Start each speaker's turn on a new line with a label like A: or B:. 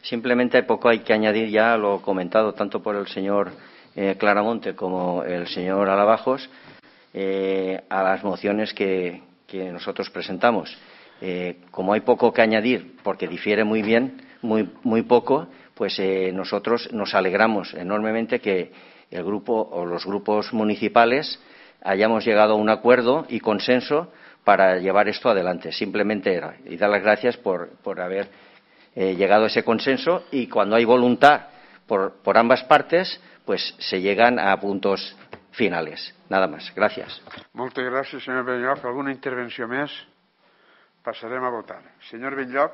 A: Simplemente poco hay que añadir, ya lo comentado tanto por el señor Claramonte como el señor Alabajos, a las mociones que nosotros presentamos. Como hay poco que añadir, porque difiere muy poco, pues nosotros nos alegramos enormemente que el grupo o los grupos municipales hayamos llegado a un acuerdo y consenso para llevar esto adelante. Simplemente era, y dar las gracias por haber llegado a ese consenso, y cuando hay voluntad por ambas partes, pues se llegan a puntos finales. Nada más. Gràcies.
B: Moltes gràcies, senyor Benlloc. Alguna intervenció més? Passarem a votar. Senyor Benlloc.